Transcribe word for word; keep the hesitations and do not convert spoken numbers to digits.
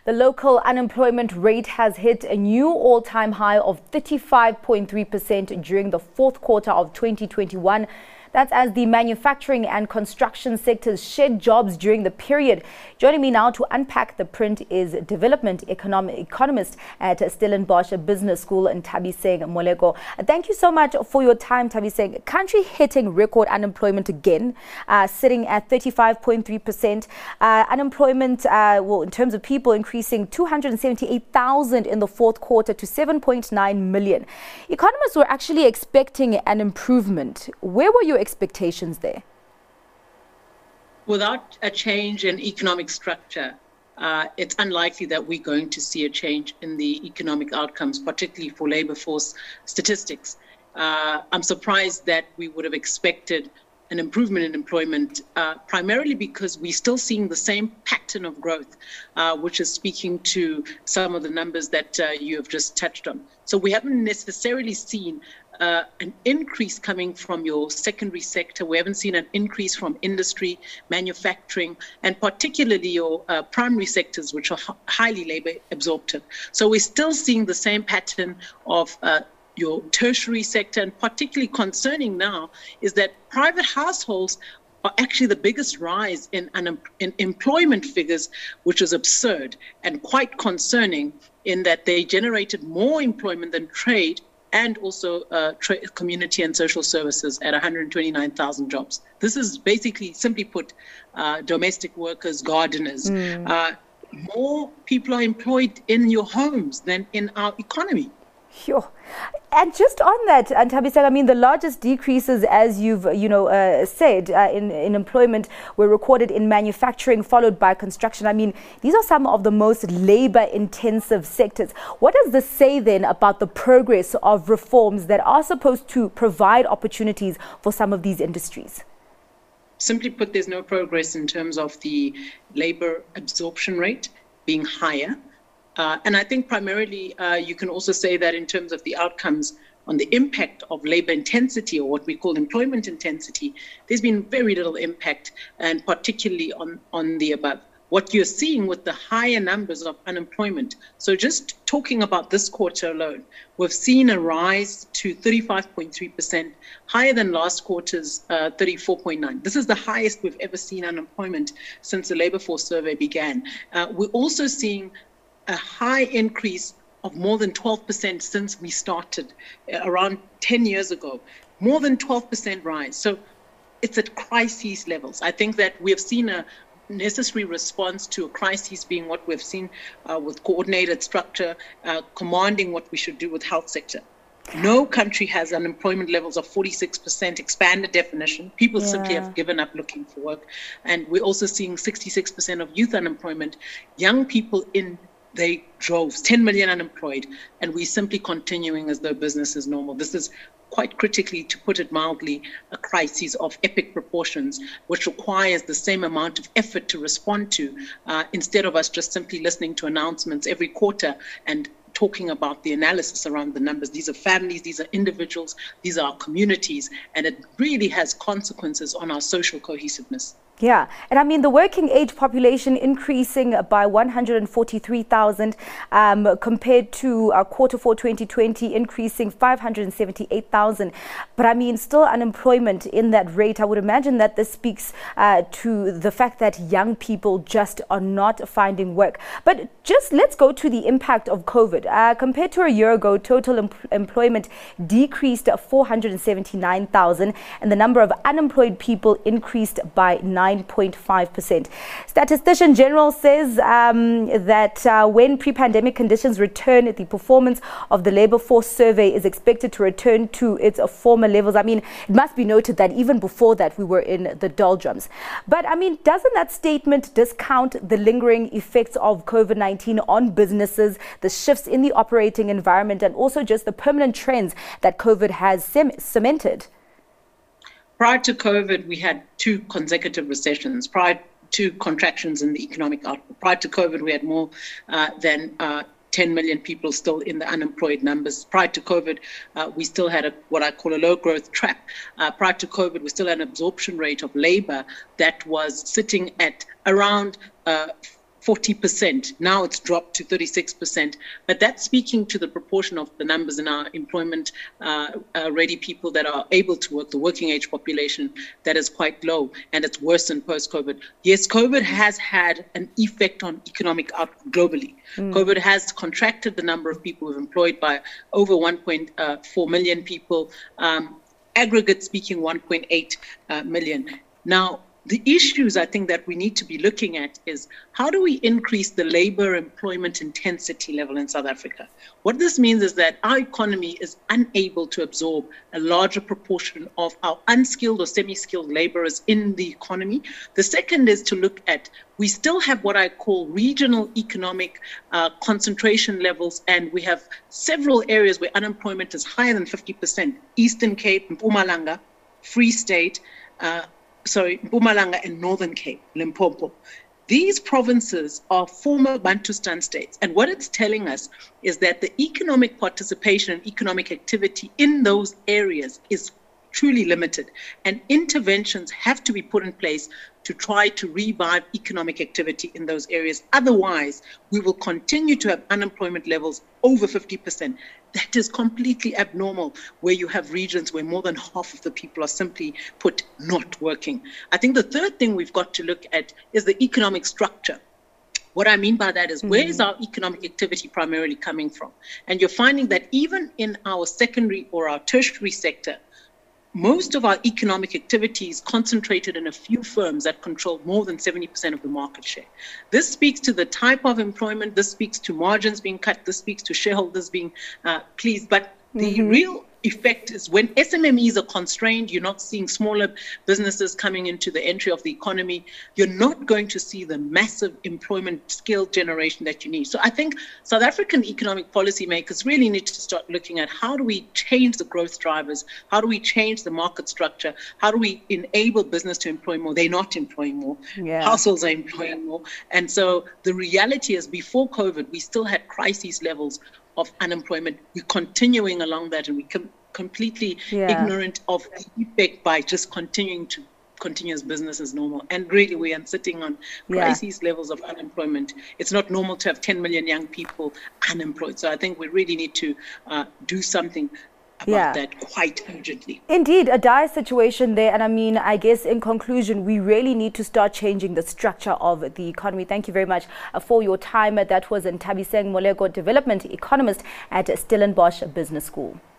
The local unemployment rate has hit a new all-time high of thirty-five point three percent during the fourth quarter of twenty twenty-one. That's as the manufacturing and construction sectors shed jobs during the period. Joining me now to unpack the print is development economic economist at Stellenbosch Business School, and Thabiseng Moleko. Thank you so much for your time, Thabiseng. Country hitting record unemployment again, uh, sitting at thirty-five point three percent. Uh, unemployment, uh, well, in terms of people, increasing two hundred seventy-eight thousand in the fourth quarter to seven point nine million. Economists were actually expecting an improvement. Where were your expectations there? Without a change in economic structure, uh, it's unlikely that we're going to see a change in the economic outcomes, particularly for labor force statistics. Uh, I'm surprised that we would have expected an improvement in employment, uh, primarily because we're still seeing the same pattern of growth, uh, which is speaking to some of the numbers that uh, you have just touched on. So we haven't necessarily seen uh, an increase coming from your secondary sector. We haven't seen an increase from industry, manufacturing, and particularly your uh, primary sectors, which are h- highly labor absorptive. So we're still seeing the same pattern of uh, your tertiary sector, and particularly concerning now is that private households are actually the biggest rise in, un- in employment figures, which is absurd and quite concerning in that they generated more employment than trade and also uh, tra- community and social services at one hundred twenty-nine thousand jobs. This is basically, simply put, uh, domestic workers, gardeners. Mm. Uh, more people are employed in your homes than in our economy. Sure. And just on that, and Thabiseng, I mean, the largest decreases, as you've, you know, uh, said, uh, in, in employment were recorded in manufacturing, followed by construction. I mean, these are some of the most labor-intensive sectors. What does this say then about the progress of reforms that are supposed to provide opportunities for some of these industries? Simply put, there's no progress in terms of the labor absorption rate being higher. Uh, and I think primarily uh, you can also say that in terms of the outcomes on the impact of labor intensity, or what we call employment intensity, there's been very little impact, and particularly on, on the above. What you're seeing with the higher numbers of unemployment, so just talking about this quarter alone, we've seen a rise to thirty-five point three percent, higher than last quarter's uh, thirty-four point nine. This is the highest we've ever seen unemployment since the Labour Force Survey began. Uh, we're also seeing a high increase of more than twelve percent since we started uh, around ten years ago, more than twelve percent rise. So it's at crisis levels. I think that we have seen a necessary response to a crisis being what we've seen uh, with coordinated structure, uh, commanding what we should do with health sector. No country has unemployment levels of forty-six percent, expanded definition. People yeah. simply have given up looking for work. And we're also seeing sixty-six percent of youth unemployment, young people in they droves, ten million unemployed, and we're simply continuing as though business is normal. This is quite critically, to put it mildly, a crisis of epic proportions, which requires the same amount of effort to respond to, uh, instead of us just simply listening to announcements every quarter and talking about the analysis around the numbers. These are families, these are individuals, these are our communities, and it really has consequences on our social cohesiveness. Yeah, and I mean the working age population increasing by one hundred forty-three thousand um, compared to uh, quarter four twenty twenty, increasing five hundred seventy-eight thousand. But I mean still unemployment in that rate. I would imagine that this speaks uh, to the fact that young people just are not finding work. But just let's go to the impact of COVID. Uh, compared to a year ago, total em- employment decreased four hundred seventy-nine thousand, and the number of unemployed people increased by nine point five percent. Statistician General says um, that uh, when pre-pandemic conditions return, the performance of the Labour Force Survey is expected to return to its uh, former levels. I mean, it must be noted that even before that, we were in the doldrums. But I mean, doesn't that statement discount the lingering effects of COVID nineteen on businesses, the shifts in the operating environment, and also just the permanent trends that COVID has sem- cemented? Prior to COVID, we had two consecutive recessions. Prior to contractions in the economic output. Prior to COVID, we had more uh, than uh, ten million people still in the unemployed numbers. Prior to COVID, uh, we still had a, what I call a low growth trap. Uh, prior to COVID, we still had an absorption rate of labor that was sitting at around uh, forty percent. Now it's dropped to thirty-six percent. But that's speaking to the proportion of the numbers in our employment uh, uh, ready people that are able to work, the working age population, that is quite low, and it's worse than post-COVID. Yes, COVID has had an effect on economic output globally. Mm. COVID has contracted the number of people we've employed by over one point four million people, um, aggregate speaking one point eight uh, million. Now, the issues I think that we need to be looking at is how do we increase the labor employment intensity level in South Africa? What this means is that our economy is unable to absorb a larger proportion of our unskilled or semi-skilled laborers in the economy. The second is to look at, we still have what I call regional economic uh, concentration levels, and we have several areas where unemployment is higher than fifty percent. Eastern Cape, Mpumalanga, Free State, uh, sorry, Mpumalanga and Northern Cape, Limpopo. These provinces are former Bantustan states. And what it's telling us is that the economic participation and economic activity in those areas is truly limited. And interventions have to be put in place to try to revive economic activity in those areas. Otherwise, we will continue to have unemployment levels over fifty percent. That is completely abnormal, where you have regions where more than half of the people are simply put not working. I think the third thing we've got to look at is the economic structure. What I mean by that is, mm-hmm. where is our economic activity primarily coming from? And you're finding that even in our secondary or our tertiary sector, most of our economic activity is concentrated in a few firms that control more than seventy percent of the market share. This speaks to the type of employment, this speaks to margins being cut, this speaks to shareholders being uh, pleased. But the mm-hmm. real effect is when S M M Es are constrained, you're not seeing smaller businesses coming into the entry of the economy. You're not going to see the massive employment skill generation that you need. So I think South African economic policymakers really need to start looking at how do we change the growth drivers? How do we change the market structure? How do we enable business to employ more? They're not employing more. Yeah. Households are employing more. And so the reality is, before COVID, we still had crisis levels of unemployment. We're continuing along that, and we com- completely yeah. ignorant of the effect by just continuing to continue as business as normal. And really, we are sitting on crisis yeah. levels of unemployment. It's not normal to have ten million young people unemployed. So I think we really need to uh, do something about yeah. that quite urgently. Indeed, a dire situation there. And I mean, I guess in conclusion, we really need to start changing the structure of the economy. Thank you very much uh, for your time. That was Nthabiseng Moleko, development economist at Stellenbosch Business School.